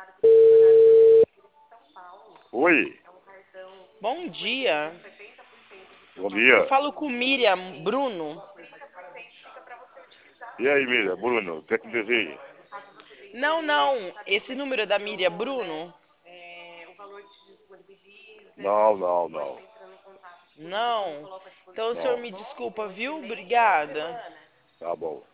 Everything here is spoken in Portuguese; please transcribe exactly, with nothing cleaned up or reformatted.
Oi, Bom dia. bom Eu dia. falo com Miriam Bruno. E aí, Miriam, Bruno, o que é que deseja? Não, não. Esse número é da Miriam Bruno? Não, não, não, Não. Então o senhor não. me desculpa, viu? Obrigada. Tá bom.